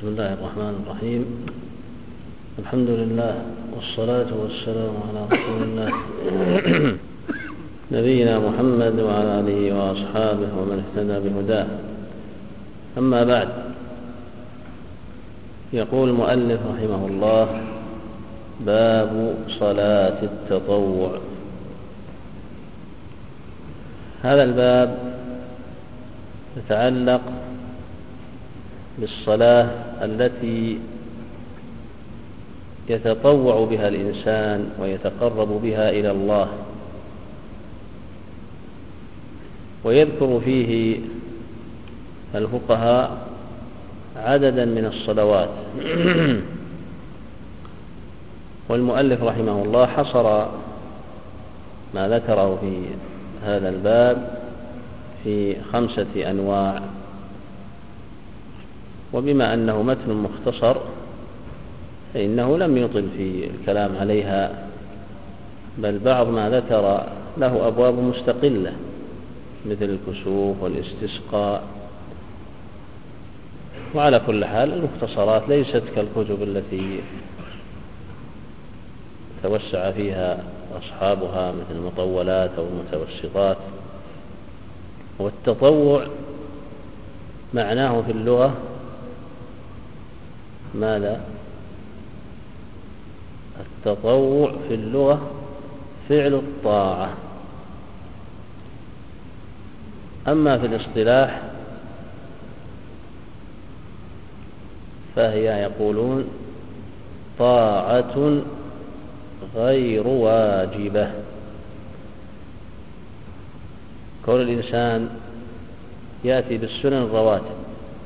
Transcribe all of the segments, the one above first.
بسم الله الرحمن الرحيم. الحمد لله والصلاة والسلام على رسول الله نبينا محمد وعلى آله وأصحابه ومن اهتدى بهداه. أما بعد، يقول المؤلف رحمه الله: باب صلاة التطوع. هذا الباب يتعلق بالصلاة التي يتطوع بها الإنسان ويتقرب بها إلى الله، ويذكر فيه الفقهاء عددا من الصلوات. والمؤلف رحمه الله حصر ما ذكره في هذا الباب في 5 أنواع، وبما أنه متن مختصر فإنه لم يطل في الكلام عليها، بل بعض ما ذكر له أبواب مستقلة مثل الكسوف والاستسقاء. وعلى كل حال المختصرات ليست كالكتب التي توسع فيها أصحابها مثل المطولات أو المتوسطات. والتطوع معناه في اللغة ماذا؟ التطوع في اللغة فعل الطاعة. أما في الاصطلاح فهي يقولون طاعة غير واجبة. كون الإنسان يأتي بالسنن الرواتب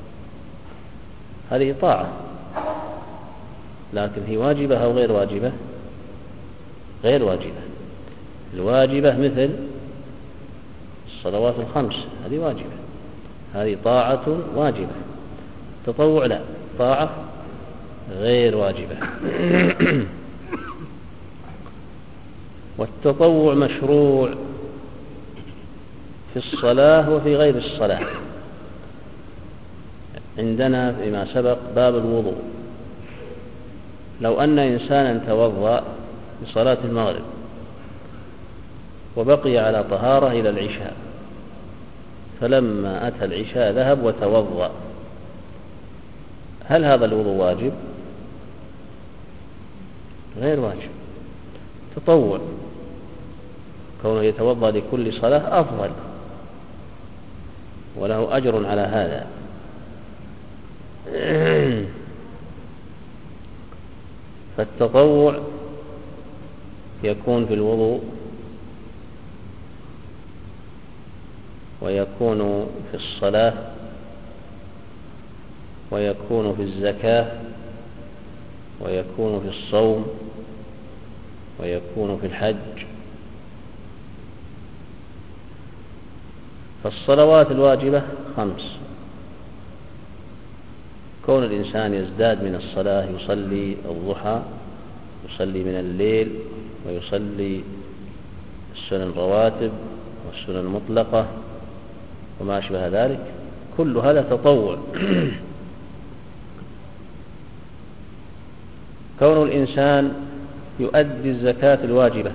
هذه طاعة، لكن هي واجبة أو غير واجبة؟ غير واجبة. الواجبة مثل الصلوات ال5 هذه واجبة، هذه طاعة واجبة. التطوع لا، طاعة غير واجبة. والتطوع مشروع في الصلاة وفي غير الصلاة. عندنا فيما سبق باب الوضوء، لو أن إنسانا توضأ لصلاة المغرب وبقي على طهارة إلى العشاء، فلما أتى العشاء ذهب وتوضأ، هل هذا الوضوء واجب؟ غير واجب، تطوع. كونه يتوضأ لكل صلاة أفضل وله أجر على هذا. فالتطوع يكون في الوضوء، ويكون في الصلاة، ويكون في الزكاة، ويكون في الصوم، ويكون في الحج. فالصلوات الواجبة 5. كون الإنسان يزداد من الصلاة، يصلي الضحى، يصلي من الليل، ويصلي السنن الرواتب والسنن المطلقة وما أشبه ذلك، كل هذا تطوع. كون الإنسان يؤدي الزكاة الواجبة،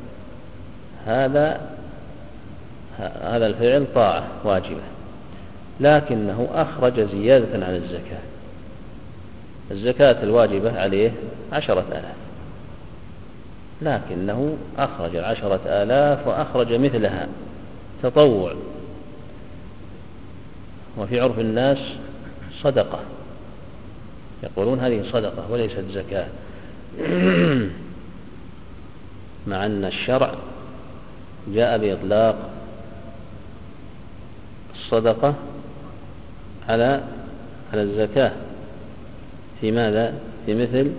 هذا الفعل طاعة واجبة، لكنه أخرج زيادة على الزكاة. الزكاة الواجبة عليه 10,000، لكنه أخرج 10,000 وأخرج مثلها تطوع. وفي عرف الناس صدقة، يقولون هذه صدقة وليست زكاة، مع أن الشرع جاء بإطلاق الصدقة على الزكاة. في ماذا؟ في مثل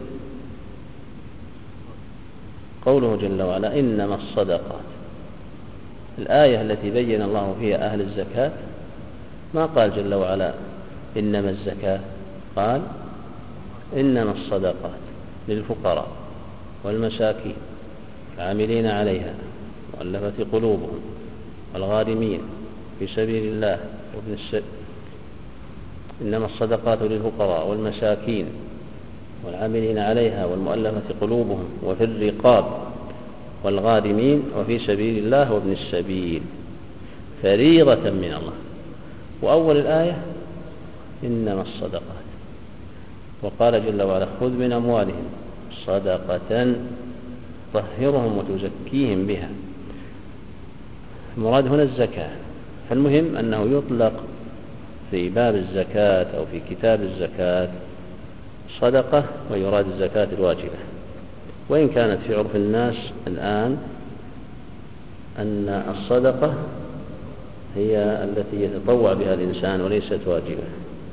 قوله جل وعلا: إنما الصدقات. الآية التي بين الله فيها أهل الزكاة ما قال جل وعلا إنما الزكاة، قال إنما الصدقات للفقراء والمساكين العاملين عليها مؤلفة قلوبهم والغارمين في سبيل الله إنما الصدقات للفقراء والمساكين والعاملين عليها والمؤلفة قلوبهم وفي الرقاب والغارمين وفي سبيل الله وابن السبيل فريضة من الله. وأول الآية إنما الصدقات، وقال جل وعلا خذ من أموالهم صدقة طهرهم وتزكيهم بها. المراد هنا الزكاة. فالمهم أنه يطلق في باب الزكاة أو في كتاب الزكاة صدقة ويراد الزكاة الواجبة، وإن كانت في عرف الناس الآن أن الصدقة هي التي يتطوع بها الإنسان وليست واجبة.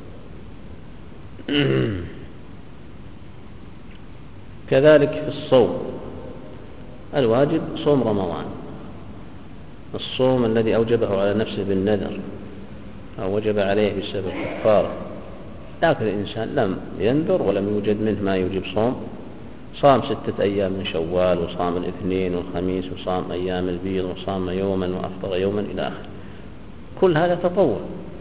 كذلك في الصوم، الواجب صوم رمضان، الصوم الذي أوجبه على نفسه بالنذر أو وجب عليه بسبب كفارة، لكن الإنسان لم ينذر ولم يوجد منه ما يوجب صوم، صام 6 أيام من شوال وصام الاثنين والخميس وصام أيام البيض وصام يوما وأفطر يوما إلى آخره، كل هذا تطوع.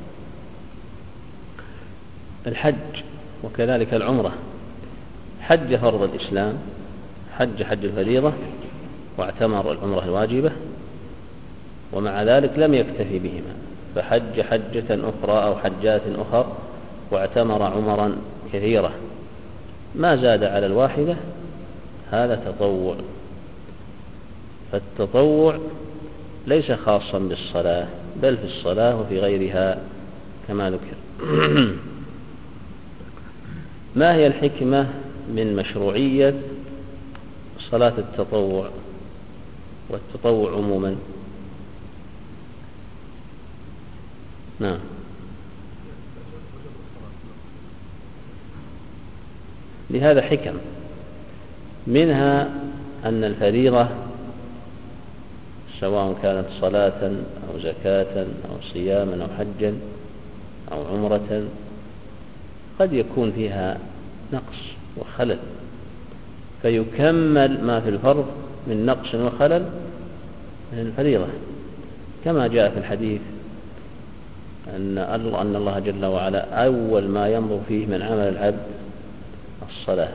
الحج وكذلك العمرة، حج فرض الإسلام، حج الفريضة واعتمر العمرة الواجبة، ومع ذلك لم يكتفي بهما فحج حجة أخرى أو حجات أخرى واعتمر عمرا كثيرة، ما زاد على الواحدة، هذا تطوع. فالتطوع ليس خاصا بالصلاة بل في الصلاة وفي غيرها كما ذكر. ما هي الحكمة من مشروعية صلاة التطوع والتطوع عموما؟ نعم. لهذا حكم، منها أن الفريضة سواء كانت صلاة أو زكاة أو صياما أو حجا أو عمرة قد يكون فيها نقص وخلل، فيكمل ما في الفرض من نقص وخلل من الفريضة، كما جاء في الحديث أن الله جل وعلا أول ما ينظر فيه من عمل العبد الصلاة،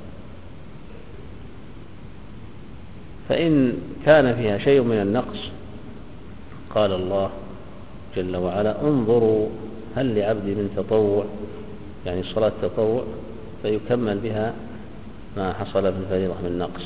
فإن كان فيها شيء من النقص قال الله جل وعلا انظروا هل لعبدي من تطوع، يعني صلاة تطوع، فيكمل بها ما حصل في الفريضة من نقص.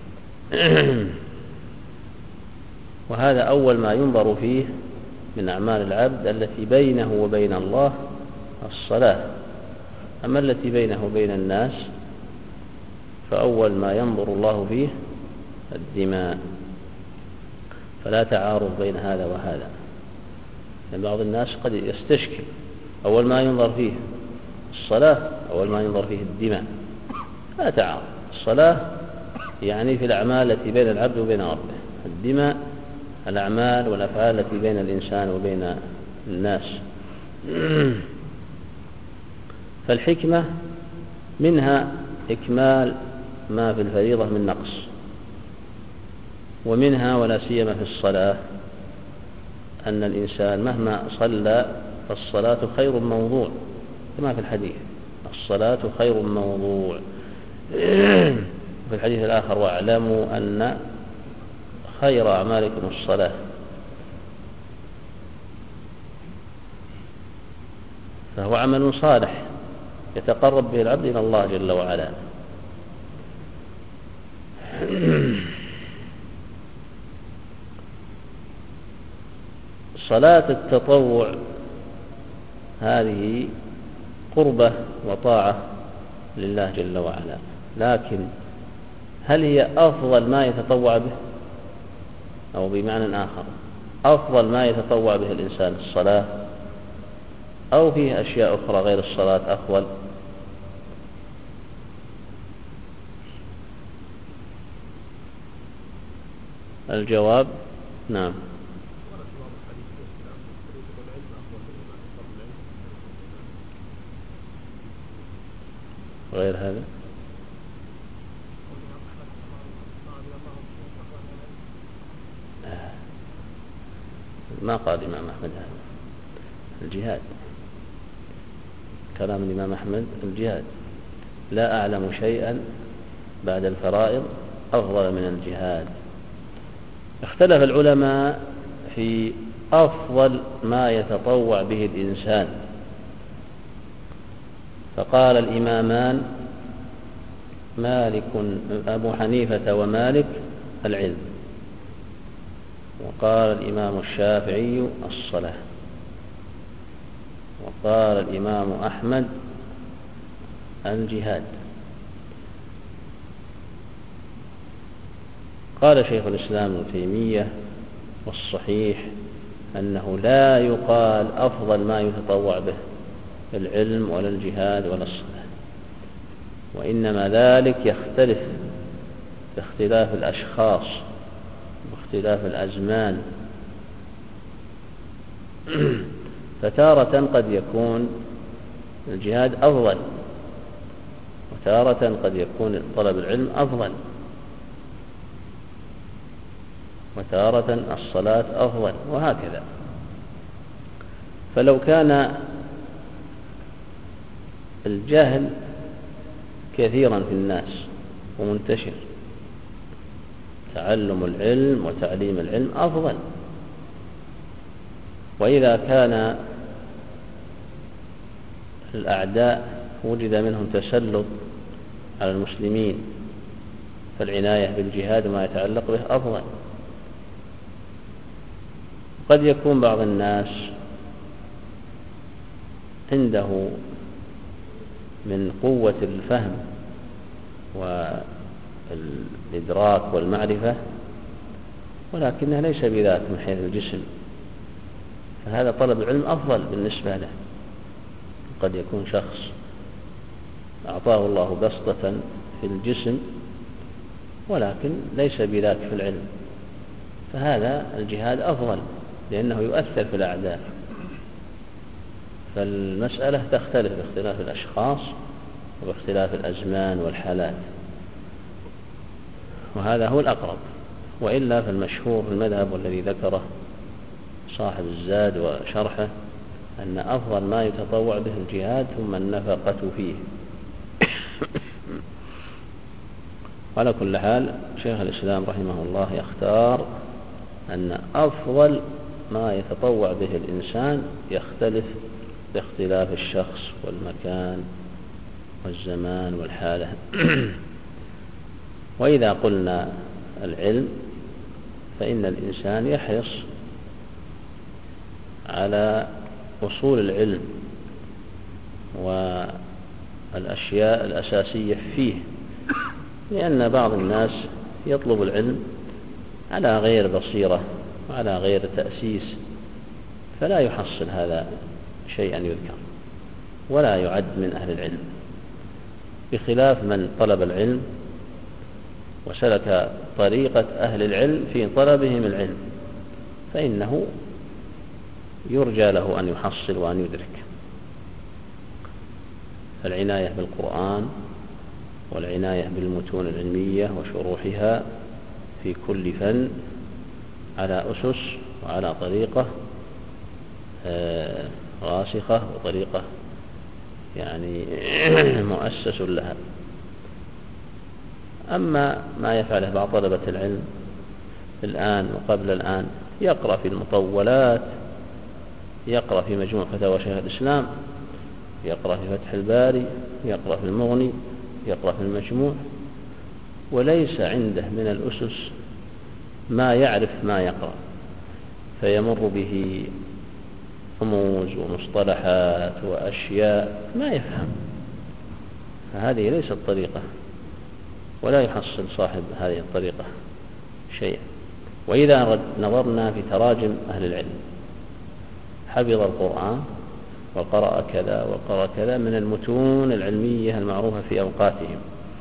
وهذا أول ما ينظر فيه من أعمال العبد التي بينه وبين الله الصلاة. أما التي بينه وبين الناس فأول ما ينظر الله فيه الدماء، فلا تعارض بين هذا وهذا، لأن بعض الناس قد يستشكل أول ما ينظر فيه الصلاة أول ما ينظر فيه الدماء، لا تعارض. الصلاة يعني في الأعمال التي بين العبد وبين ربه، الدماء الأعمال والأفعال التي بين الإنسان وبين الناس. فالحكمة منها إكمال ما في الفريضة من نقص، ومنها ولا سيما في الصلاة أن الإنسان مهما صلى فالصلاة خير موضوع، كما في الحديث الصلاة خير موضوع. في الحديث الآخر واعلموا أن خير أعمالكم الصلاة. فهو عمل صالح يتقرب به العبد إلى الله جل وعلا. صلاة التطوع هذه قربة وطاعة لله جل وعلا، لكن هل هي أفضل ما يتطوع به؟ أو بمعنى آخر، أفضل ما يتطوع به الإنسان الصلاة، أو فيه أشياء أخرى غير الصلاة أفضل؟ الجواب نعم. غير هذا ما قال الإمام أحمد هذا. الجهاد كلام الإمام أحمد الجهاد، لا أعلم شيئا بعد الفرائض أفضل من الجهاد. اختلف العلماء في أفضل ما يتطوع به الإنسان، فقال الإمامان مالك أبو حنيفة ومالك العلم، وقال الإمام الشافعي الصلاة، وقال الإمام أحمد الجهاد. قال شيخ الإسلام ابن تيمية والصحيح أنه لا يقال أفضل ما يتطوع به العلم ولا الجهاد ولا الصلاة، وإنما ذلك يختلف باختلاف الأشخاص واختلاف الأزمان. فتارة قد يكون الجهاد أفضل، وتارة قد يكون طلب العلم أفضل، وتارة الصلاة أفضل، وهكذا. فلو كان الجهل كثيرا في الناس ومنتشر، تعلم العلم وتعليم العلم أفضل. وإذا كان الأعداء وجد منهم تسلط على المسلمين، فالعناية بالجهاد وما يتعلق به أفضل. قد يكون بعض الناس عنده من قوة الفهم والإدراك والمعرفة، ولكنه ليس بذاك من حيث الجسم، فهذا طلب العلم أفضل بالنسبة له. قد يكون شخص أعطاه الله بسطة في الجسم ولكن ليس بذاك في العلم، فهذا الجهاد أفضل لأنه يؤثر في الأعداء. فالمسألة تختلف باختلاف الأشخاص وباختلاف الأزمان والحالات، وهذا هو الأقرب. وإلا فالمشهور في المذهب والذي ذكره صاحب الزاد وشرحه أن أفضل ما يتطوع به الجهاد ثم النفقة فيه. على كل حال شيخ الإسلام رحمه الله يختار أن أفضل ما يتطوع به الإنسان يختلف باختلاف الشخص والمكان والزمان والحالة. وإذا قلنا العلم فإن الإنسان يحرص على أصول العلم والأشياء الأساسية فيه، لأن بعض الناس يطلب العلم على غير بصيرة وعلى غير تأسيس، فلا يحصل هذا شيئا يذكر ولا يعد من أهل العلم، بخلاف من طلب العلم وسلك طريقة أهل العلم في طلبهم العلم، فإنه يرجى له أن يحصل وأن يدرك. العناية بالقرآن والعناية بالمتون العلمية وشروحها في كل فن على أسس وعلى طريقة راسخة وطريقة يعني مؤسس لها. أما ما يفعله بعض طلبة العلم الآن وقبل الآن، يقرأ في المطولات، يقرأ في مجموع فتاوى شيخ الإسلام، يقرأ في فتح الباري، يقرأ في المغني، يقرأ في المجموع، وليس عنده من الأسس ما يعرف ما يقرأ، فيمر به رموز ومصطلحات وأشياء ما يفهم، فهذه ليست طريقة، ولا يحصل صاحب هذه الطريقة شيئا. وإذا نظرنا في تراجم أهل العلم، حفظ القرآن وقرأ كذا وقرأ كذا من المتون العلمية المعروفة في أوقاتهم،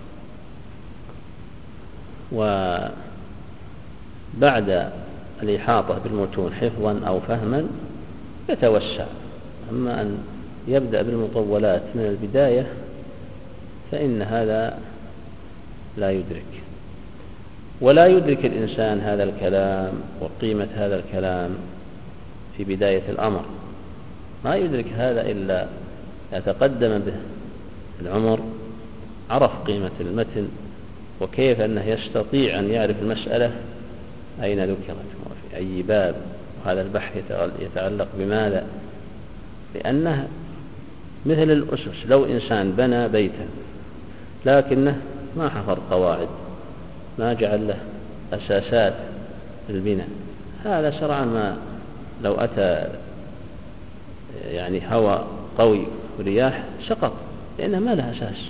وبعد الإحاطة بالمتون حفظا أو فهما يتوسع. أما أن يبدأ بالمطولات من البداية فإن هذا لا يدرك، ولا يدرك الإنسان هذا الكلام وقيمة هذا الكلام في بداية الأمر، ما يدرك هذا إلا يتقدم به العمر عرف قيمة المتن وكيف أنه يستطيع أن يعرف المسألة أين ذكرت وفي أي باب، وهذا البحث يتعلق بماذا؟ لأنه مثل الأسس. لو إنسان بنى بيتا لكنه ما حفر قواعد، ما جعل له أساسات البناء، هذا سرعا ما لو أتى يعني هواء قوي ورياح سقط، لأنه ما له أساس.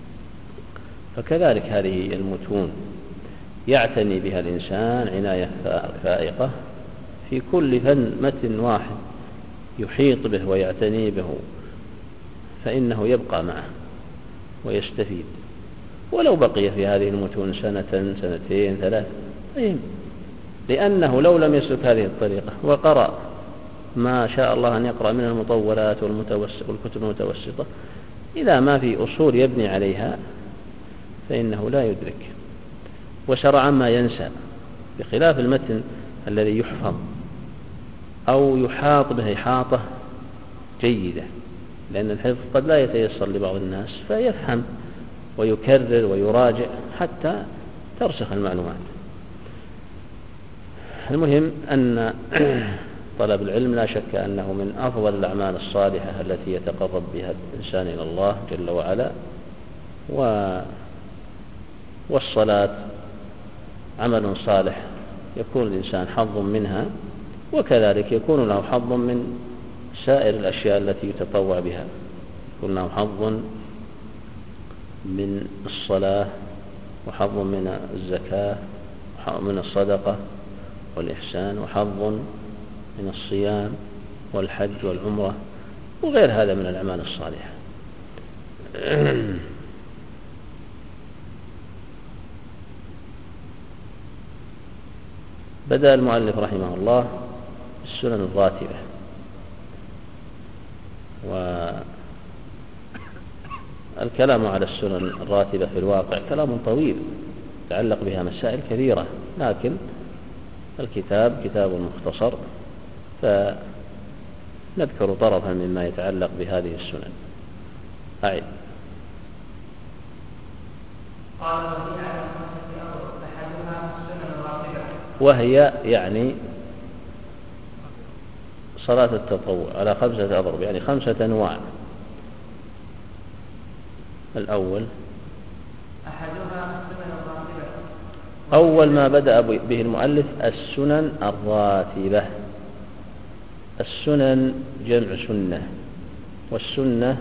فكذلك هذه المتون يعتني بها الإنسان عناية فائقة في كل فن، متن واحد يحيط به ويعتني به، فإنه يبقى معه ويستفيد، ولو بقي في هذه المتون سنة سنتين ثلاث، لأنه لو لم يسلك هذه الطريقة وقرأ ما شاء الله أن يقرأ من المطولات والكتب المتوسطة، إذا ما في أصول يبني عليها فإنه لا يدرك، وسرعا ما ينسى، بخلاف المتن الذي يحفظ أو يحاط به إحاطة جيدة، لأن الحفظ قد لا يتيسر لبعض الناس فيفهم ويكرر ويراجع حتى ترسخ المعلومات. المهم أن طلب العلم لا شك أنه من أفضل الأعمال الصالحة التي يتقرب بها الإنسان إلى الله جل وعلا، والصلاة عمل صالح يكون الإنسان حظ منها، وكذلك يكون له حظ من سائر الأشياء التي يتطوع بها، يكون له حظ من الصلاة وحظ من الزكاة وحظ من الصدقة والإحسان وحظ من الصيام والحج والعمرة وغير هذا من الأعمال الصالحة. بدأ المؤلف رحمه الله السنن الراتبة، والكلام على السنن الراتبة في الواقع كلام طويل يتعلق بها مسائل كثيرة، لكن الكتاب كتاب مختصر، فنذكر طرفا مما يتعلق بهذه السنن. أعد. وهي يعني صلاة التطوع على 5 أضرب، يعني 5 أنواع. الأول أول ما بدأ به المؤلف السنن الراتبة. السنن جمع سنة، والسنة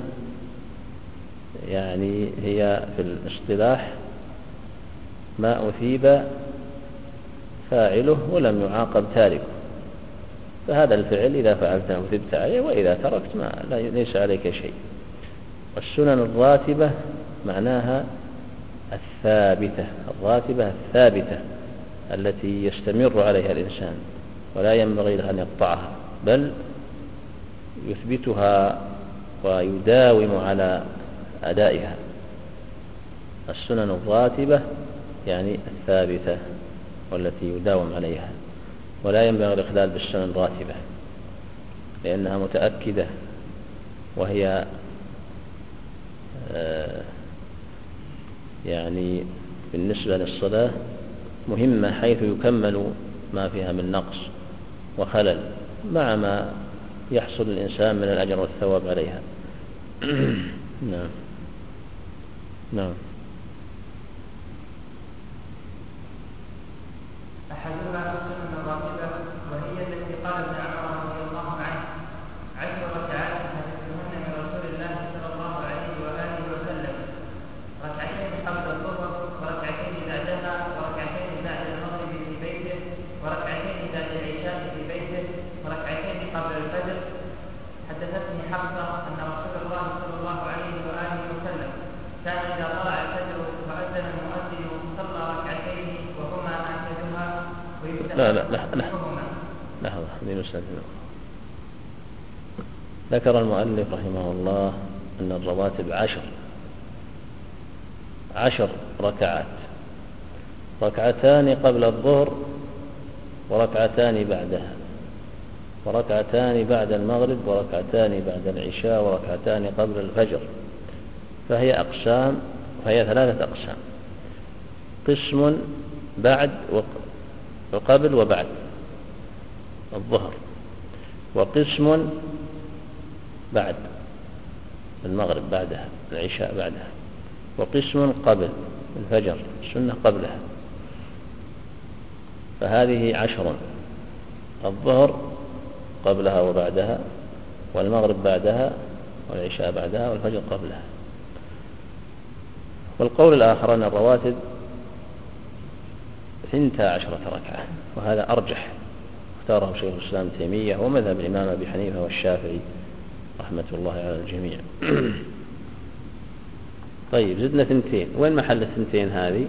يعني هي في الاصطلاح ما أثيب فاعله ولم يعاقب تاركه، فهذا الفعل إذا فعلته أثبت عليه، وإذا تركت ليس عليك شيء. والسنن الراتبة معناها الثابتة، الراتبة الثابتة التي يستمر عليها الإنسان ولا ينبغي له أن يقطعها، بل يثبتها ويداوم على أدائها. السنن الراتبة يعني الثابتة والتي يداوم عليها، ولا ينبغي الإخلال بالسنن الراتبة لأنها متأكدة، وهي يعني بالنسبة للصلاة مهمة، حيث يكمل ما فيها من نقص وخلل مع ما يحصل الإنسان من الأجر والثواب عليها. نعم نعم. أحدها السنن الراتبة، وهي التي قال ابن عمر رضي الله عنه: 10 ركعات حدثتهن من رسول الله صلى الله عليه وآله وسلم، ركعتين قبل الظهر وركعتين بعدها وركعتين بعد المغرب في بيته وركعتين بعد العشاء في بيته وركعتين قبل الفجر. حدثتني حفصة أن رسول الله صلى الله عليه وآله وسلم كان إذا طلع الفجر وأذن المؤذن صلى ركعتين وهما آخرها لحظة. ذكر المؤلف رحمه الله أن الرواتب 10 ركعات، 2 قبل الظهر و2 بعدها، وركعتان بعد المغرب وركعتان بعد العشاء وركعتان قبل الفجر، فهي ثلاثة أقسام: قسم بعد وقبل وبعد الظهر، وقسم بعد المغرب بعدها العشاء بعدها، وقسم قبل الفجر السنة قبلها. فهذه 10: الظهر قبلها وبعدها، والمغرب بعدها، والعشاء بعدها، والفجر قبلها. والقول الآخر أن الرواتب 12 ركعة، وهذا أرجح، اختاره شيخ الإسلام ابن تيمية ومذهب الإمام أبي حنيفة والشافعي رحمة الله على الجميع. طيب، زدنا 2. وين محل 2 هذه؟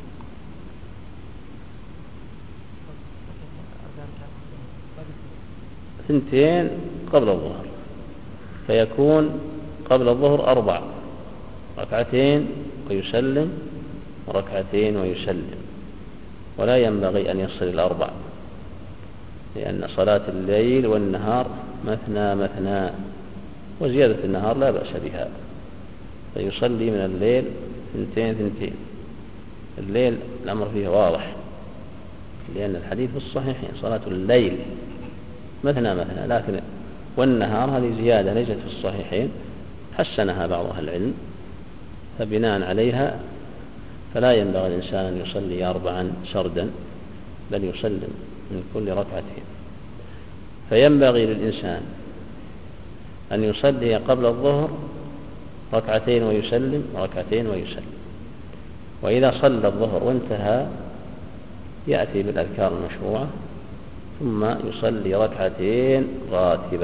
2 قبل الظهر، فيكون قبل الظهر 4: ركعتين ويسلم، وركعتين ويسلم. ولا ينبغي أن يصل إلى 4، لأن صلاة الليل والنهار مثنى مثنى، وزيادة النهار لا بأس بها، فيصلي من الليل 2. الليل الأمر فيه واضح، لأن الحديث في الصحيحين صلاة الليل مثنى مثنى، لكن والنهار هذه زيادة ليست في الصحيحين، حسنها بعض أهل العلم، فبناء عليها فلا ينبغي الإنسان أن يصلي 4 سردا، بل يسلم من كل ركعتين. فينبغي للإنسان أن يصلي قبل الظهر 2 ويسلم، 2 ويسلم. وإذا صلى الظهر وانتهى يأتي بالأذكار المشروعة، ثم يصلي 2 راتبة.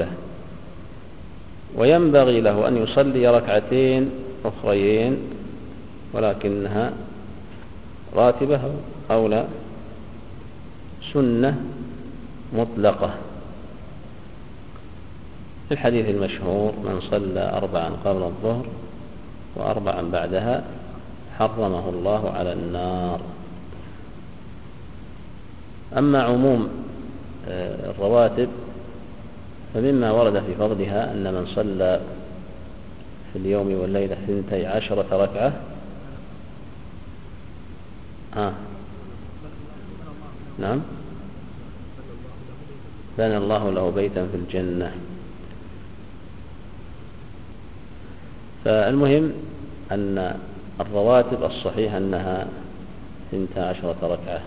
وينبغي له أن يصلي 2 أخريين ولكنها راتبة أو لا، سنة مطلقة، في الحديث المشهور: من صلى 4 قبل الظهر و4 بعدها حرمه الله على النار. أما عموم الرواتب فمما ورد في فضلها أن من صلى في اليوم والليلة 12 ركعة نعم بنى الله له بيتا في الجنة. فالمهم أن الرواتب الصحيح أنها 12 ركعة: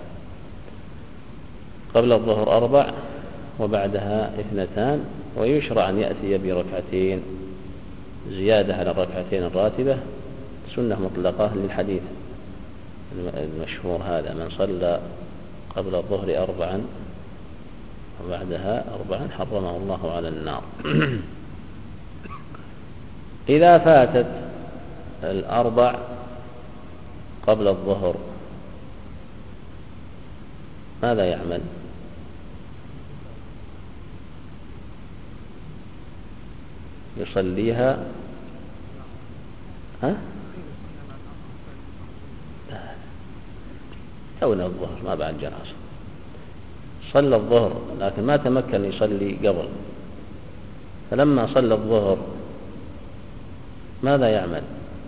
قبل الظهر 4 وبعدها 2، ويشرع أن يأتي ب2 زيادة على 2 الراتبة، سنة مطلقة للحديث المشهور هذا: من صلى قبل الظهر 4 وبعدها 4 حرمه الله على النار. إذا فاتت 4 قبل الظهر ماذا يعمل؟ يصليها كون الظهر ما بعد جنازة، صلى الظهر لكن ما تمكن يصلي قبل، فلما صلى الظهر ماذا يعمل؟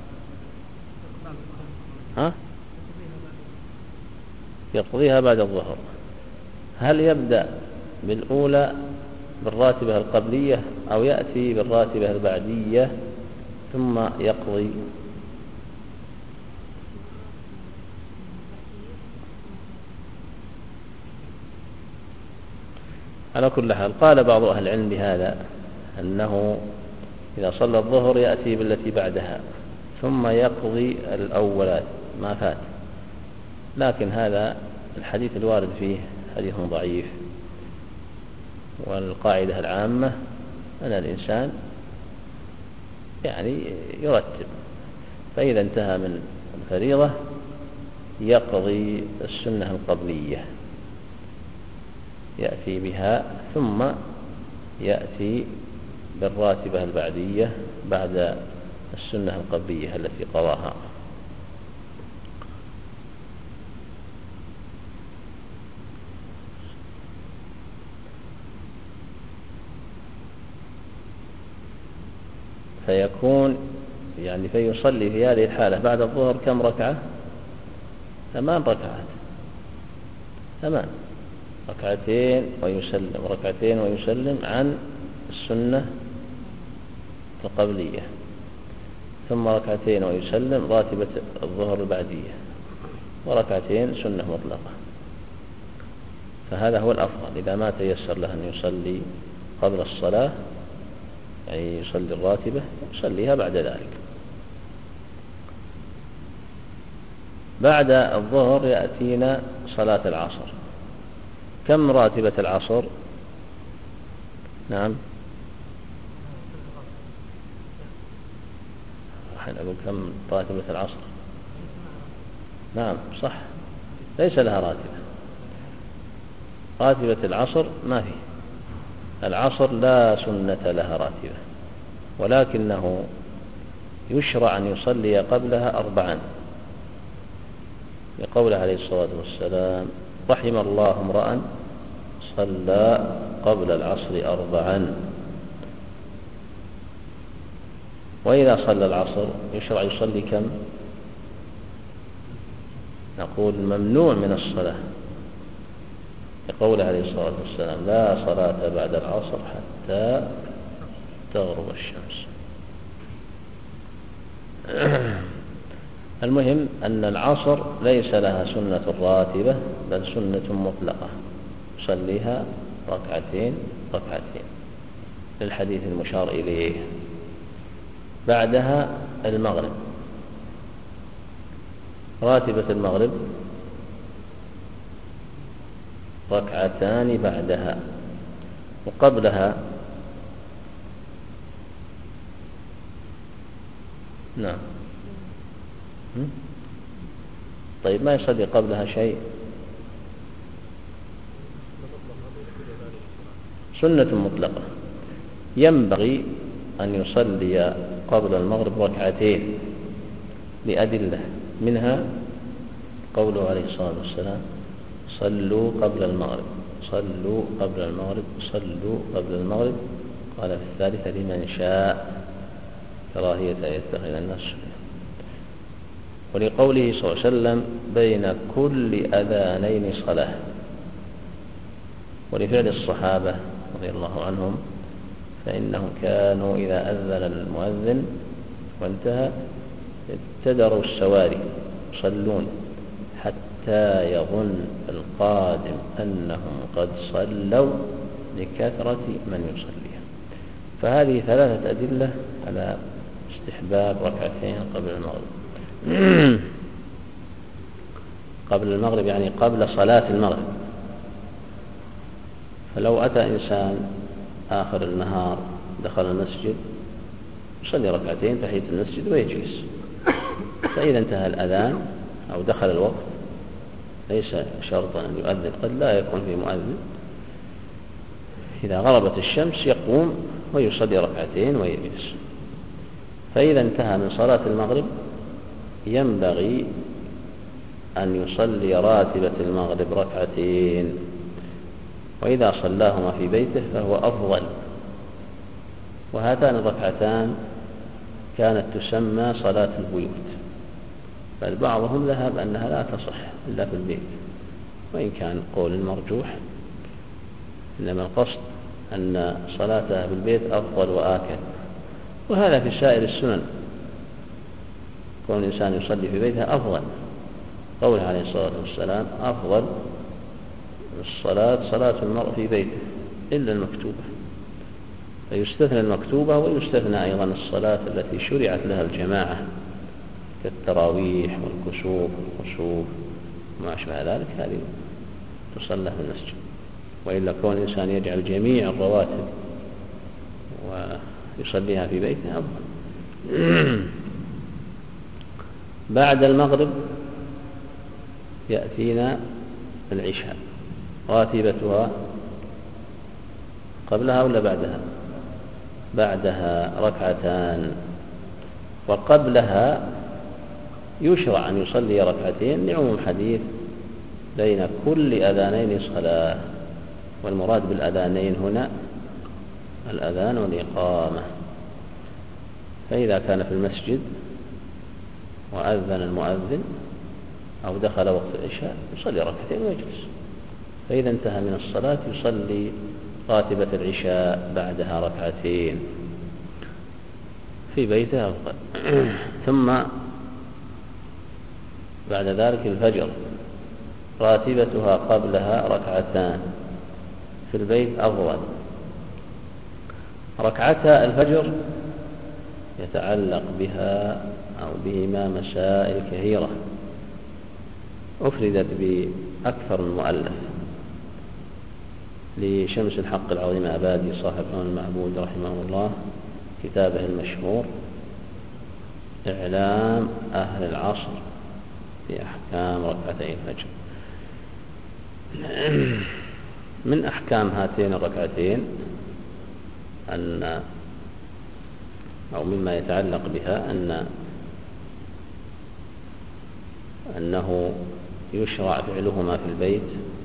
يقضيها بعد الظهر. هل يبدأ بالأولى بالراتبة القبلية أو يأتي بالراتبة البعدية ثم يقضي؟ على كل حال قال بعض أهل العلم بهذا أنه إذا صلى الظهر يأتي بالتي بعدها ثم يقضي الأولات ما فات، لكن هذا الحديث الوارد فيه حديث ضعيف. والقاعدة العامة أن الإنسان يعني يرتب، فإذا انتهى من الفريضة يقضي السنة القبلية، يأتي بها ثم يأتي بالراتبة البعدية بعد السنة القبلية التي قضاها. فيكون فيصلي في هذه الحالة بعد الظهر كم ركعة؟ 8 ركعات، 8 ركعتين ويسلم، ركعتين ويسلم عن السنة القبلية، ثم ركعتين ويسلم راتبة الظهر البعدية، وركعتين سنة مطلقة. فهذا هو الأفضل إذا ما تيسر له أن يصلي قبل الصلاة، يصلي الراتبة، يصليها بعد ذلك. بعد الظهر يأتينا صلاة العصر. كم راتبة العصر؟ نعم، أقول كم راتبة العصر؟ نعم صح، ليس لها راتبة. راتبة العصر ما في، العصر لا سنة لها راتبة، ولكنه يشرع أن يصلي قبلها 4، لقول عليه الصلاة والسلام: رحم الله امرأ صلى قبل العصر 4. وإذا صلى العصر يشرع يصلي كم؟ نقول ممنوع من الصلاة، لقول عليه الصلاة والسلام: لا صلاة بعد العصر حتى تغرب الشمس. المهم أن العصر ليس لها سنة راتبة، بل سنة مطلقة، يصليها ركعتين ركعتين للحديث المشار إليه. بعدها المغرب، راتبة المغرب ركعتان بعدها، وقبلها نعم. طيب ما يصلي قبلها شيء؟ سنة مطلقة. ينبغي أن يصلي قبل المغرب ركعتين لأدلة، منها قوله عليه الصلاة والسلام: صلوا قبل المغرب، صلوا قبل المغرب، صلوا قبل المغرب. قال في الثالثة: لمن شاء، كراهية أن يتخذ الناس سنة. ولقوله صلى الله عليه وسلم: بين كل أذانين صلاة. ولفعل الصحابة رضي الله عنهم، فإنهم كانوا إذا أذن المؤذن وانتهى ابتدروا السواري يصلون حتى يظن القادم أنهم قد صلوا لكثرة من يصليها. فهذه 3 أدلة على استحباب ركعتين قبل المغرب. قبل المغرب يعني قبل صلاة المغرب. فلو أتى إنسان آخر النهار دخل المسجد يصلي ركعتين تحية المسجد ويجلس، فإذا انتهى الأذان أو دخل الوقت ليس شرطا أن يؤذن، قد لا يكون في مؤذن، إذا غربت الشمس يقوم ويصلي ركعتين ويجلس. فإذا انتهى من صلاة المغرب ينبغي أن يصلي راتبة المغرب ركعتين، وإذا صلاهما في بيته فهو أفضل. وهاتان الركعتان كانت تسمى صلاة البيوت، بل بعضهم ذهب أنها لا تصح إلا في البيت، وإن كان قول مرجوح، إنما القصد أن صلاتها في البيت أفضل وآكد. وهذا في سائر السنن، كون الإنسان يصلي في بيته أفضل. قوله عليه الصلاة والسلام: أفضل الصلاة صلاة المرء في بيته إلا المكتوبة. فيستثنى المكتوبة، ويستثنى أيضا الصلاة التي شرعت لها الجماعة كالتراويح والكسوف والخسوف وما أشبه ذلك، هذه تصلى في المسجد. وإلا كون الإنسان يجعل جميع الرواتب ويصليها في بيته أفضل. بعد المغرب يأتينا العشاء، راتبتها قبلها ولا بعدها؟ بعدها ركعتان، وقبلها يشرع أن يصلي ركعتين لعموم حديث: بين كل أذانين صلاة. والمراد بالأذانين هنا الأذان والإقامة. فإذا كان في المسجد وأذن المؤذن أو دخل وقت العشاء يصلي ركعتين ويجلس، فإذا انتهى من الصلاة يصلي راتبة العشاء بعدها ركعتين في بيته أفضل. ثم بعد ذلك الفجر راتبتها قبلها ركعتان في البيت أفضل. ركعتا الفجر يتعلق بها أو بهما مسائل كثيرة أفردت بأكثر من مؤلف لشمس الحق العظيم أبادي صاحب عون المعبود رحمه الله كتابه المشهور إعلام أهل العصر في أحكام ركعتي الفجر. من أحكام هاتين الركعتين أو مما يتعلق بها أنه يشرع فعلهما في البيت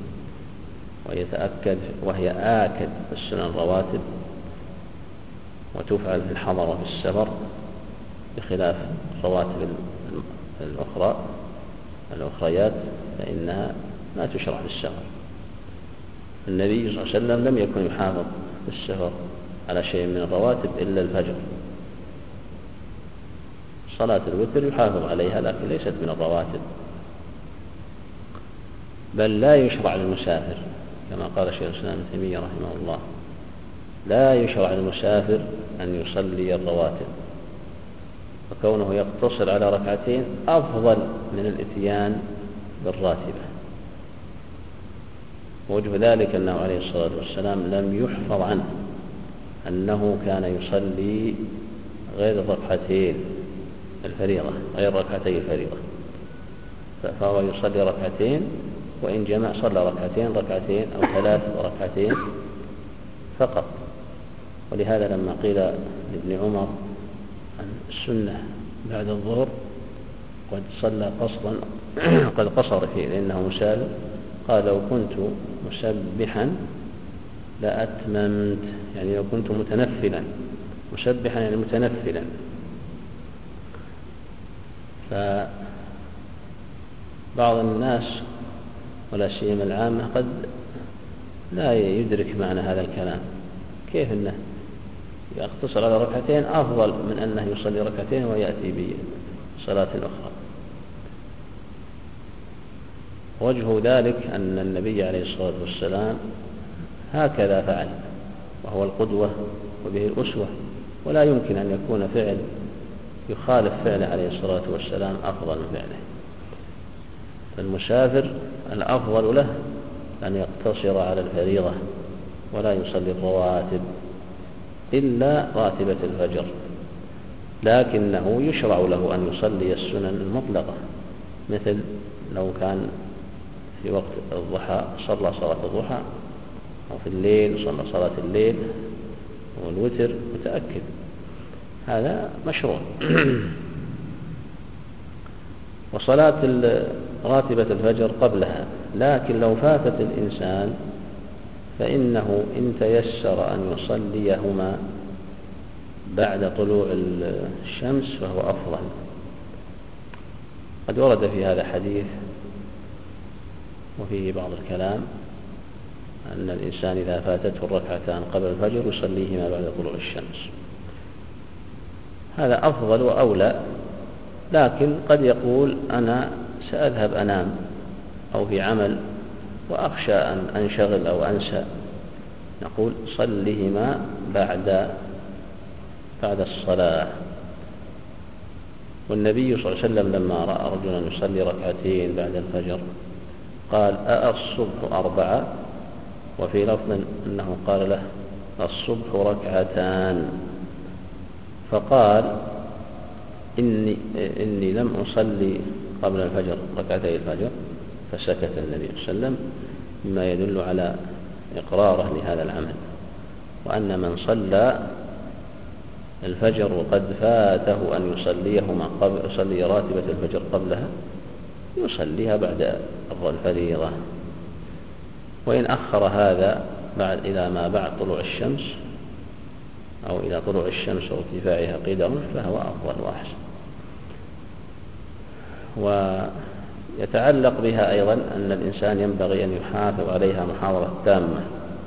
وهي آكد السنن الرواتب، وتفعل في الحضر وفي السفر بخلاف الرواتب الأخريات فإنها لا تشرع في السفر. النبي صلى الله عليه وسلم لم يكن يحافظ في السفر على شيء من الرواتب إلا الفجر. صلاة الوتر يحافظ عليها لكن ليست من الرواتب، بل لا يشرع للمسافر كما قال شيخ الإسلام ابن تيمية رحمه الله لا يشرع للمسافر أن يصلي الرواتب، وكونه يقتصر على ركعتين أفضل من الإتيان بالراتبة. وجه ذلك أنه عليه الصلاة والسلام لم يحفظ عنه أنه كان يصلي غير ركعتين الفريضة غير ركعتي الفريضة، فهو يصلي ركعتين، وإن جمع صلى ركعتين أو 3 ركعتين فقط. ولهذا لما قيل لابن عمر عن السنة بعد الظهر قد صلى قصرا قد قصر فيه لأنه مسافر، قال لو كنت مسبحا لأتممت، يعني لو كنت متنفلا، مسبحا يعني متنفلا. فبعض الناس ولا سيما العامة قد لا يدرك معنى هذا الكلام، كيف أنه يقتصر على ركعتين أفضل من أنه يصلي ركعتين ويأتي بصلاة أخرى. وجه ذلك أن النبي عليه الصلاة والسلام هكذا فعل، وهو القدوة وبه الأسوة، ولا يمكن أن يكون فعل يخالف فعله عليه الصلاة والسلام أفضل من فعله. فالمسافر الأفضل له أن يقتصر على الفريضة ولا يصلي الرواتب إلا راتبة الفجر، لكنه يشرع له أن يصلي السنن المطلقة، مثل لو كان في وقت الضحى صلى صلاة الضحى، أو في الليل صلى صلاة الليل والوتر متأكد، هذا مشروع. وصلاة راتبة الفجر قبلها، لكن لو فاتت الإنسان فإنه إن تيسر أن يصليهما بعد طلوع الشمس فهو أفضل. قد ورد في هذا حديث وفيه بعض الكلام أن الإنسان إذا فاتته الركعتان قبل الفجر يصليهما بعد طلوع الشمس، هذا أفضل وأولى. لكن قد يقول أنا سأذهب أنام أو في عمل وأخشى أن أنشغل أو أنسى، نقول صليهما بعد الصلاة. والنبي صلى الله عليه وسلم لما رأى رجلا يصلي ركعتين بعد الفجر قال الصبح 4، وفي لفظ أنه قال له الصبح ركعتان، فقال إني لم أصلي قبل الفجر ركعتي الفجر، فسكت النبي صلى الله عليه وسلم، مما يدل على إقراره لهذا العمل، وأن من صلى الفجر وقد فاته أن يصلي راتبة الفجر قبلها يصليها بعد الفريضة، وإن أخر هذا إلى ما بعد طلوع الشمس أو إلى طلوع الشمس وارتفاعها قدر فهو أفضل وأحسن. ويتعلق بها أيضا أن الإنسان ينبغي أن يحافظ عليها محافظة تامة.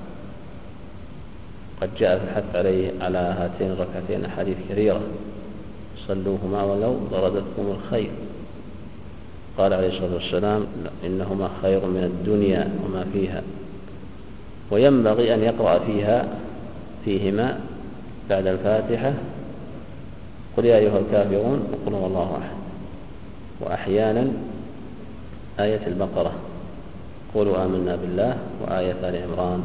قد جاء في الحث على هاتين الركعتين أحاديث كثيرة: صلوهما ولو طردتكم الخير. قال عليه الصلاة والسلام: إنهما خير من الدنيا وما فيها. وينبغي أن يقرأ فيهما بعد الفاتحة قل يا أيها الكافرون وقل هو الله أحد، وأحيانا آية البقرة قولوا آمنا بالله، وآية آل عمران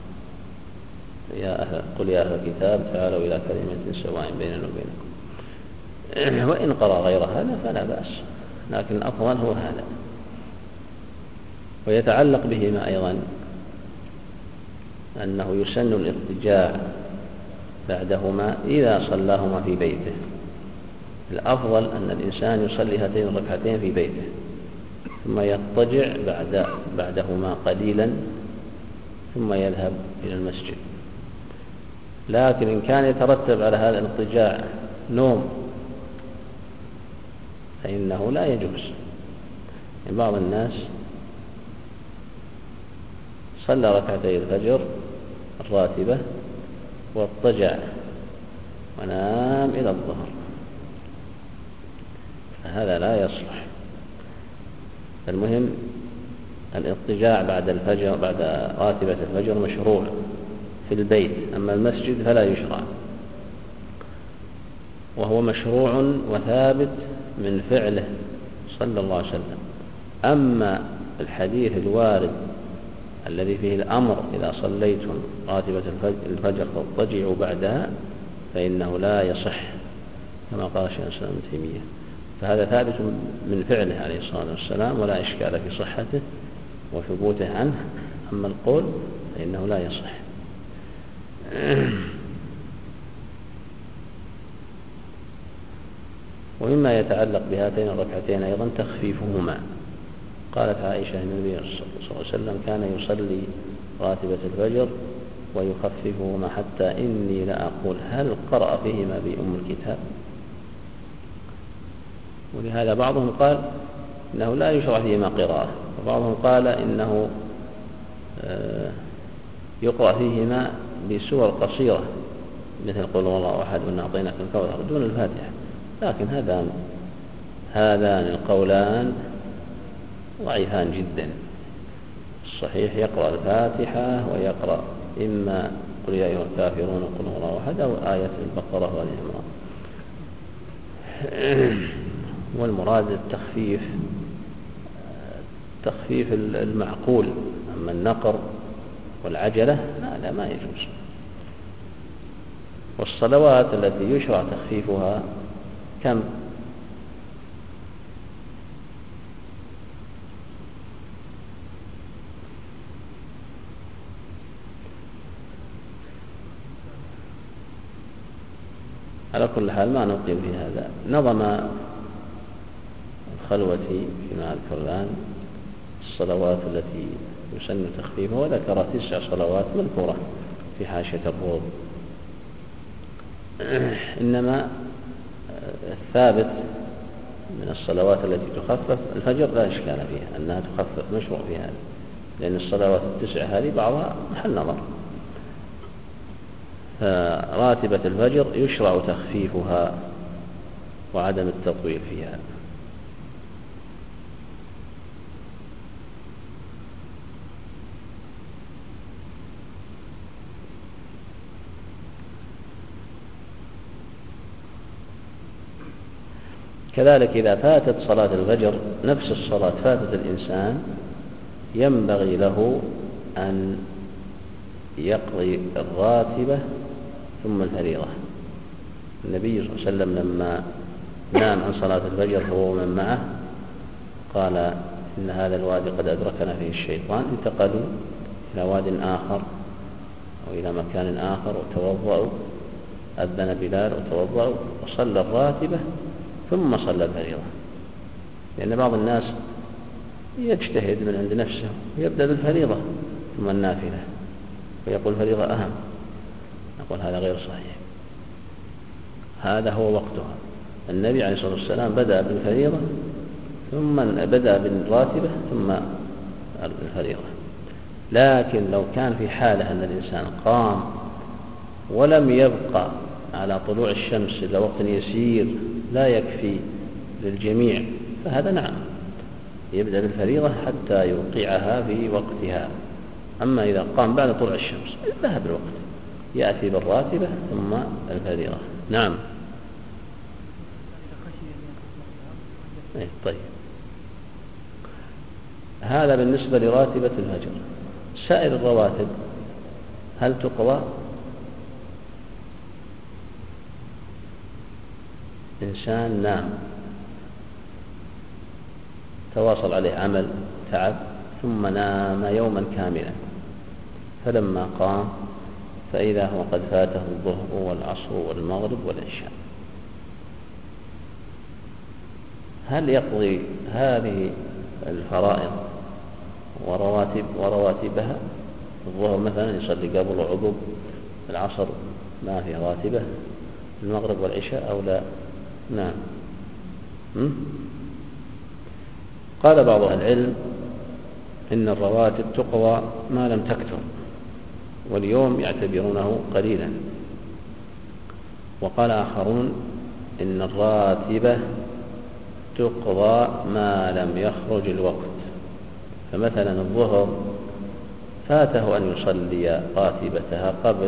قل يا أهل الكتاب تعالوا إلى كلمة سواء بيننا وبينكم. وإن قرأ غير هذا فلا بأس، لكن الأفضل هو هذا. ويتعلق بهما أيضا أنه يسن الاضطجاع بعدهما إذا صلاهما في بيته. الأفضل أن الإنسان يصلي هاتين الركعتين في بيته ثم يضطجع بعدهما قليلا ثم يذهب إلى المسجد. لكن إن كان يترتب على هذا الاضطجاع نوم فإنه لا يجوز. يعني بعض الناس صلى ركعتي الفجر الراتبة واضطجع ونام إلى الظهر، فهذا لا يصلح. المهم الاضطجاع بعد الفجر، بعد راتبة الفجر، مشروع في البيت، أما المسجد فلا يشرع، وهو مشروع وثابت من فعله صلى الله عليه وسلم. أما الحديث الوارد الذي فيه الأمر إذا صليتم راتبة الفجر فاضطجعوا بعدها فإنه لا يصح كما قال شيخ الإسلام ابن تيمية، فهذا ثابت من فعله عليه الصلاة والسلام ولا إشكال في صحته وثبوته عنه. أما القول فإنه لا يصح. ومما يتعلق بهاتين الركعتين أيضا تخفيفهما. قالت عائشة النبي صلى الله عليه وسلم كان يصلي راتبة الفجر ويخففهما حتى إني لأقول هل قرأ فيهما بأم الكتاب. ولهذا بعضهم قال إنه لا يشرع فيهما قراءة، وبعضهم قال إنه يقرأ فيهما بسور قصيرة مثل قل هو الله أحد وإنا أعطيناك الكوثر دون الفاتحة. لكن هذان القولان ضعيفان جدا. الصحيح يقرأ الفاتحة ويقرأ إما قل يا أيها الكافرون قل هو الله أحد أو آية البقرة وآل عمران. والمراد تخفيف المعقول. أما النقر والعجلة لا ما يجوز. والصلوات التي يشرع تخفيفها كم؟ على كل حال ما نقيم في هذا. نظم الخلوتي فيما أذكر الآن الصلوات التي يسن تخفيفها، وذكر 9 صلوات مذكورة في حاشية الروض. إنما الثابت من الصلوات التي تخفف الفجر لا إشكال فيها أنها تخفف، مشروع في هذا، لأن الصلوات 9 هذه بعضها محل نظر. فراتبة الفجر يشرع تخفيفها وعدم التطويل فيها. كذلك إذا فاتت صلاة الفجر نفس الصلاة فاتت الإنسان ينبغي له أن يقضي الراتبة ثم الفريضة. النبي صلى الله عليه وسلم لما نام عن صلاة الفجر هو ومن معه قال إن هذا الوادي قد أدركنا فيه الشيطان. انتقلوا إلى واد آخر أو إلى مكان آخر وتوضأوا، أذن بلال وتوضأوا وصلى الراتبة ثم صلى الفريضة. لأن بعض الناس يجتهد من عند نفسه ويبدأ بالفريضة ثم النافلة ويقول الفريضة أهم. نقول هذا غير صحيح. هذا هو وقتها. النبي عليه الصلاة والسلام بدأ بالفريضة ثم بدأ بالراتبة ثم الفريضة. لكن لو كان في حالة أن الإنسان قام ولم يبقى على طلوع الشمس إلا وقت يسير لا يكفي للجميع، فهذا نعم يبدأ بالفريضة حتى يوقعها في وقتها. أما إذا قام بعد طلوع الشمس ذهب الوقت، يأتي بالراتبة ثم الفريضة. نعم. طيب، هذا بالنسبة لراتبة الفجر. سائر الرواتب هل تقضى؟ إنسان نام، تواصل عليه عمل تعب ثم نام يوما كاملا، فلما قام فإذا هو قد فاته الظهر والعصر والمغرب والعشاء، هل يقضي هذه الفرائض ورواتبها؟ الظهر مثلا يصلي قبل وعقب، العصر ما في راتبة، المغرب والعشاء أو لا؟ نعم. قال بعض أهل العلم إن الرواتب تقضى ما لم تكثر، واليوم يعتبرونه قليلا. وقال آخرون إن الراتبة تقضى ما لم يخرج الوقت. فمثلا الظهر فاته أن يصلي راتبتها قبل،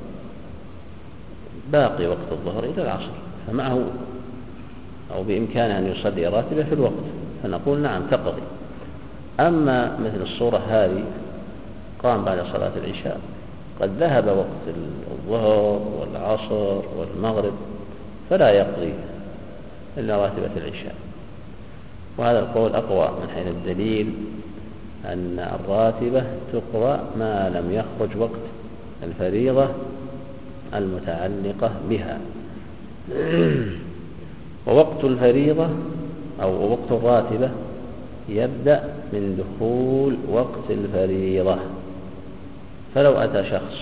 باقي وقت الظهر إلى العصر، فمعه أو بإمكانه أن يصلي راتبة في الوقت، فنقول نعم تقضي. أما مثل الصورة هذه، قام بعد صلاة العشاء قد ذهب وقت الظهر والعصر والمغرب، فلا يقضي إلا راتبة العشاء. وهذا القول أقوى من حيث الدليل، أن الراتبة تقضى ما لم يخرج وقت الفريضة المتعلقة بها. ووقت الفريضة أو وقت الراتبة يبدأ من دخول وقت الفريضة. فلو أتى شخص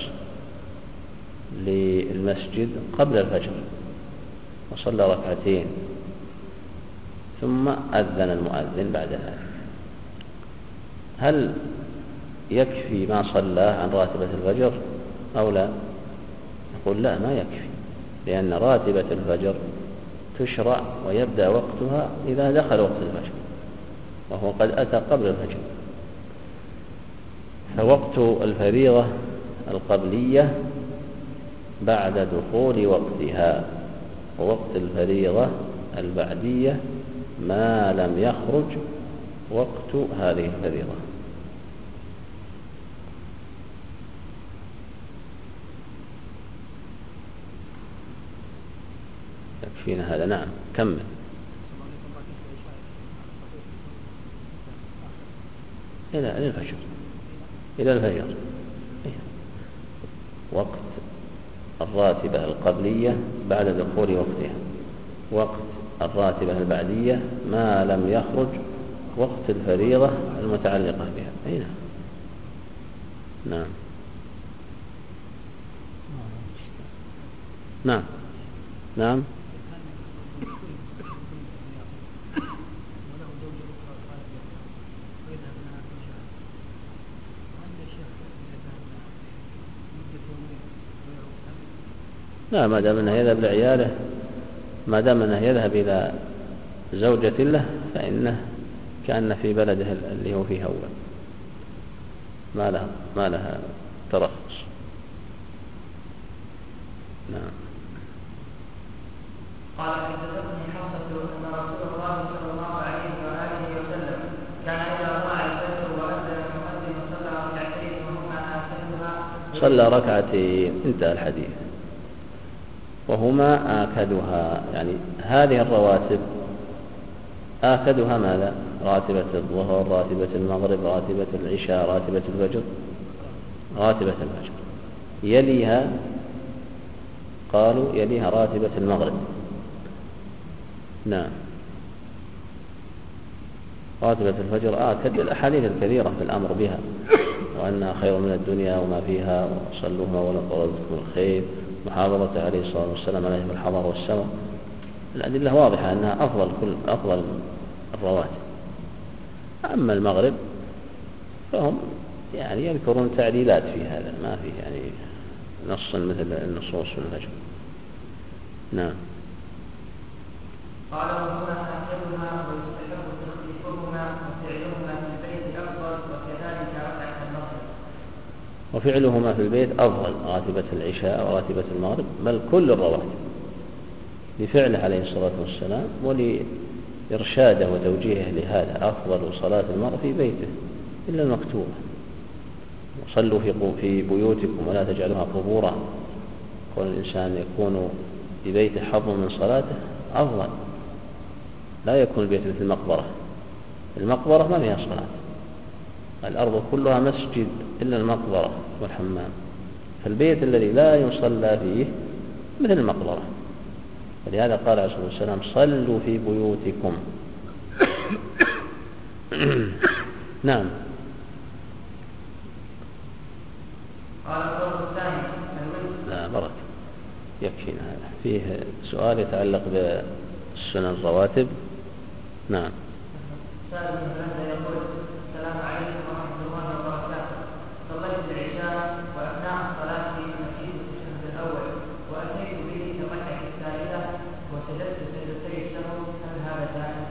للمسجد قبل الفجر وصلى ركعتين ثم أذن المؤذن بعد ذلك، هل يكفي ما صلاه عن راتبة الفجر أو لا؟ نقول لا، ما يكفي، لأن راتبة الفجر تشرع ويبدأ وقتها إذا دخل وقت الفجر، وهو قد أتى قبل الفجر. فوقت الفريضة القبلية بعد دخول وقتها، ووقت الفريضة البعدية ما لم يخرج وقت هذه الفريضة. يكفينا هذا. نعم، كمل. إلى الفجر، إلى الفجر. وقت الراتبة القبلية بعد دخول وقتها، وقت الراتبة البعدية ما لم يخرج وقت الفريضة المتعلقة بها. أين؟ نعم. نعم. نعم. لا، ما دام أنه يذهب لعياله، ما دام أنه يذهب إلى زوجة له، فإنه كأن في بلده اللي هو فيه أول، ما لها ترخص. نعم. قال حدثتني حفصة أن رسول الله صلى الله عليه وآله وسلم كان إذا طلع الفجر وأذن المؤذن صلى ركعتين وهما آكدها، صلى ركعتين، انتهى الحديث، وهما آكدها، يعني هذه الرواتب آكدها ماذا؟ راتبة الظهر، راتبة المغرب، راتبة العشاء، راتبة الفجر، راتبة الفجر. يليها، قالوا يليها راتبة المغرب. نعم، راتبة الفجر آكد الأحاديث الكثيرة في الأمر بها، وأنها خير من الدنيا وما فيها، وصلوها ولقد رزقكم الخير، محافظته عليه الصلاة والسلام عليه بالحضر والسمر. الأدلة واضحة أنها أفضل الرواتب. أما المغرب فهم يعني يذكرون تعليلات في هذا، ما فيه يعني نص مثل النصوص في الفجر. نعم. قال وهنا أحدهما ويستحب تخفيفهما وفعلهما في البيت أفضل وكذلك ركعة المغرب. وفعلهما في البيت أفضل، راتبة العشاء وراتبة المغرب، بل كل الرواتب لفعله عليه الصلاة والسلام ولإرشاده وتوجيهه لهذا. أفضل صلاة المرء في بيته إلا المكتوبة. وصلوا في بيوتكم ولا تجعلوها قبورا. كل الإنسان يكون في بيته حظ من صلاته أفضل، لا يكون البيت مثل المقبرة. المقبرة ما فيها صلاة، الأرض كلها مسجد إلا المقبرة والحمام. فالبيت الذي لا يصلى فيه مثل المقبرة. ولهذا قال عليه الصلاة والسلام صلوا في بيوتكم. نعم. قال القول الثاني لا بركة، يكفينا هذا. فيه سؤال يتعلق بالسنن الرواتب. نعم. سائل من يقول السلام عليكم ورحمة الله وبركاته. صليت العشاء وأثناء الصلاة نسيت التشهد الأول وأتيت به في الركعة الثالثة وسجدت سجدتي السهو، هل هذا جائز؟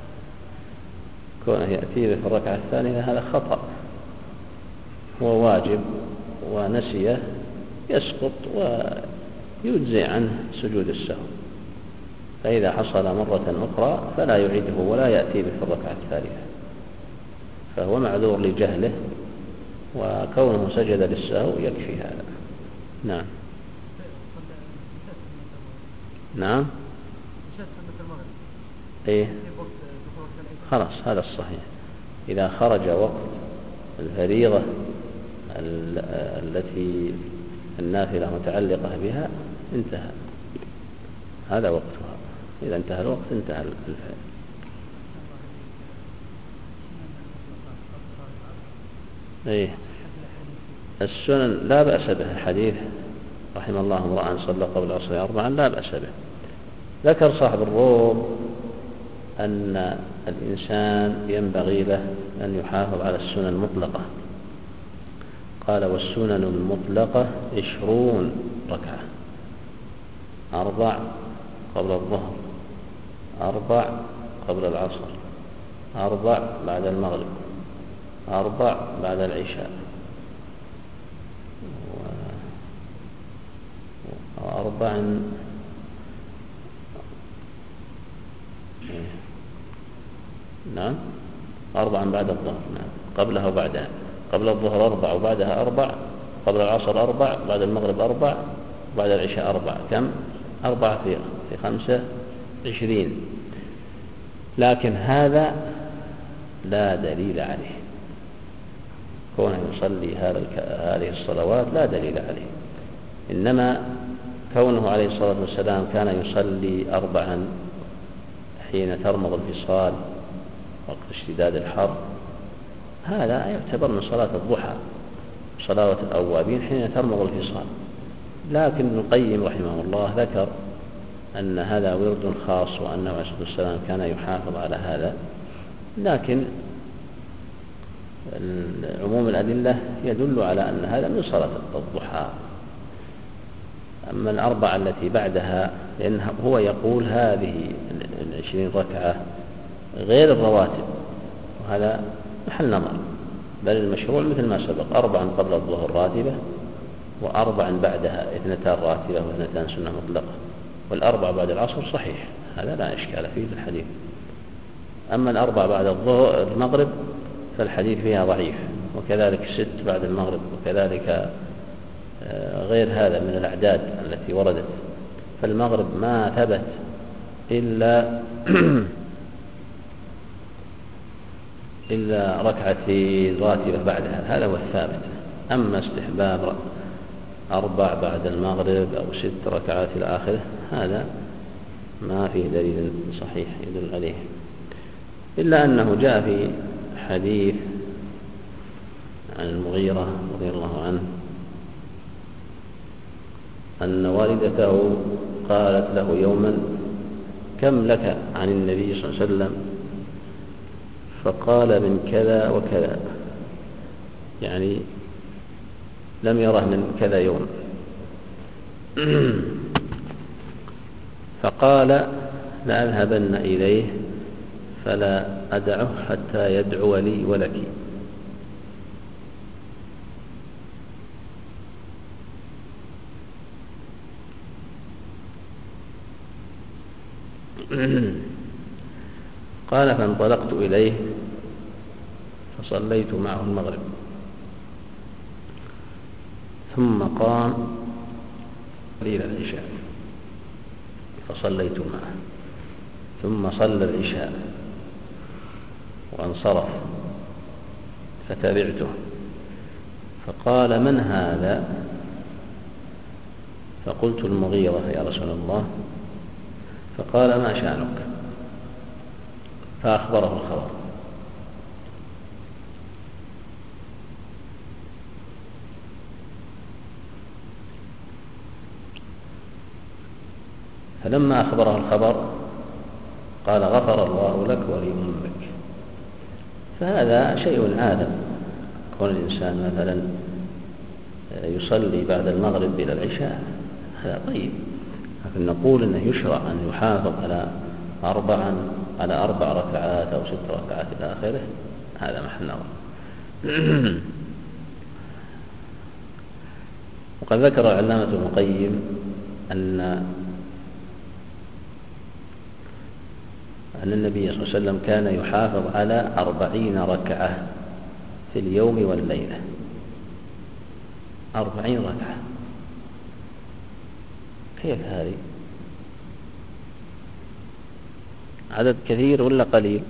كونه يأتي في الركعة الثانية هذا خطأ، هو واجب ونسيه يسقط ويجزي عنه سجود السهو. فإذا حصل مرة أخرى فلا يعيده ولا يأتي به في الركعة الثالثة، فهو معذور لجهله، وكونه سجد للسهو يكفي هذا. نعم. نعم. إيه خلاص هذا الصحيح. إذا خرج وقت الفريضة التي النافلة متعلقة بها انتهى، هذا وقتها. إذا انتهى الوقت انتهى الفعل. إيه السنن لا بأس به. الحديث رحم الله امرأ صلى قبل العصر 4 لا بأس به. ذكر صاحب الروم أن الإنسان ينبغي له أن يحافظ على السنن المطلقة. قال والسنن المطلقة 20 ركعة: 4 قبل الظهر، 4 قبل العصر، 4 بعد المغرب، 4 بعد العشاء، 4 نعم 4 بعد الظهر، نعم قبلها وبعدها. قبل الظهر 4 وبعدها 4، قبل العصر 4، بعد المغرب 4، بعد العشاء 4. كم؟ 4 في 25. لكن هذا لا دليل عليه. كونه يصلي هذه الصلوات لا دليل عليه. إنما كونه عليه الصلاة والسلام كان يصلي 4 حين ترمض الفصال وقت اشتداد الحر، هذا يعتبر من صلاة الضحى، صلاة الأوابين حين ترمض الفصال. لكن ابن القيم رحمه الله ذكر أن هذا ورد خاص، وأنه عليه الصلاة والسلام كان يحافظ على هذا. لكن عموم الأدلة يدل على أن هذا من صلاة الضحى. أما 4 التي بعدها، لأن هو يقول هذه 20 ركعة غير الرواتب، وهذا محل نظر. بل المشروع مثل ما سبق: 4 قبل الظهر راتبة، و4 بعدها 2 راتبة و2 سنة مطلقة، وال4 بعد العصر صحيح، هذا لا إشكال فيه في الحديث. أما 4 بعد المغرب فالحديث فيها ضعيف، وكذلك 6 بعد المغرب، وكذلك غير هذا من الأعداد التي وردت. فالمغرب ما ثبت إلا 2 راتبة بعدها، هذا هو الثابت. أما استحباب 4 بعد المغرب أو 6 ركعات إلى آخره، هذا ما فيه دليل صحيح يدل عليه، إلا أنه جاء في حديث عن المغيرة رضي الله عنه أن والدته قالت له يوما: كم لك عن النبي صلى الله عليه وسلم؟ فقال: من كذا وكذا، يعني لم يره من كذا يوم. فقال: لأذهبن إليه فلا أدعه حتى يدعو لي ولك. قال: فانطلقت إليه فصليت معه المغرب، ثم قام إلى العشاء فصليت معه، ثم صلى العشاء وانصرف فتبعته، فقال: من هذا؟ فقلت: المغيرة يا رسول الله. فقال: ما شأنك؟ فأخبره الخبر. فلما أخبره الخبر قال: غفر الله لك ولأمك. فهذا شيء عادة، كون الإنسان مثلا يصلي بعد المغرب إلى العشاء هذا طيب، لكن نقول أنه يشرع أن يحافظ على 4 ركعات أو 6 ركعات إلى آخره، هذا محل نظر. وقد ذكر العلامة ابن القيم أن النبي صلى الله عليه وسلم كان يحافظ على 40 ركعة في اليوم والليلة. 40 ركعة، كيف هذه؟ عدد كثير ولا قليل؟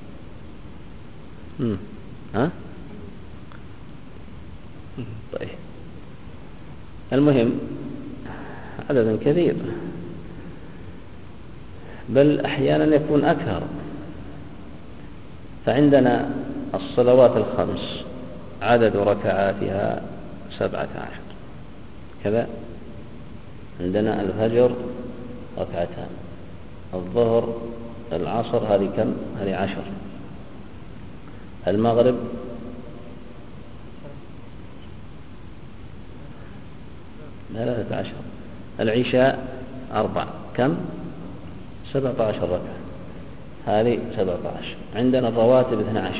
ها؟ طيب، المهم عدد كثير، بل أحيانا يكون أكثر. فعندنا الصلوات الخمس عدد ركعاتها 17 كذا. عندنا الفجر 2 ركعات، الظهر العصر هذه كم؟ هذه 10. المغرب 13. العشاء 4 كم؟ 17 ركعة، هذه 17. عندنا الرواتب 12،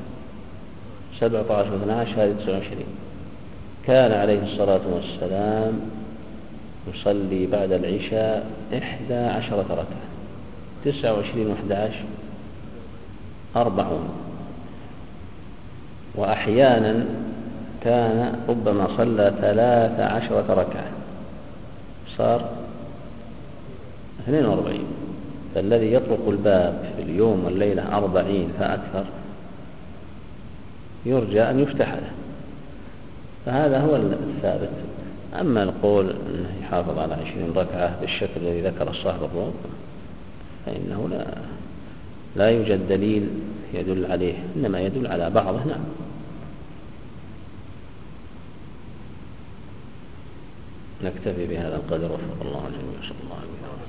17 و12 هذه 29. كان عليه الصلاة والسلام يصلي بعد العشاء 11 ركعة، 29 و11 40. وأحيانا كان ربما صلى 13 ركعة، صار 42. فالذي يطرق الباب في اليوم والليلة 40 فأكثر يرجى أن يفتح له، فهذا هو الثابت. أما القول أنه يحافظ على 20 ركعة بالشكل الذي ذكر الصاحب الروم فإنه لا يوجد دليل يدل عليه، إنما يدل على بعضه. نعم. نكتفي بهذا القدر، وفق الله الجميع، صلى الله عليه وسلم.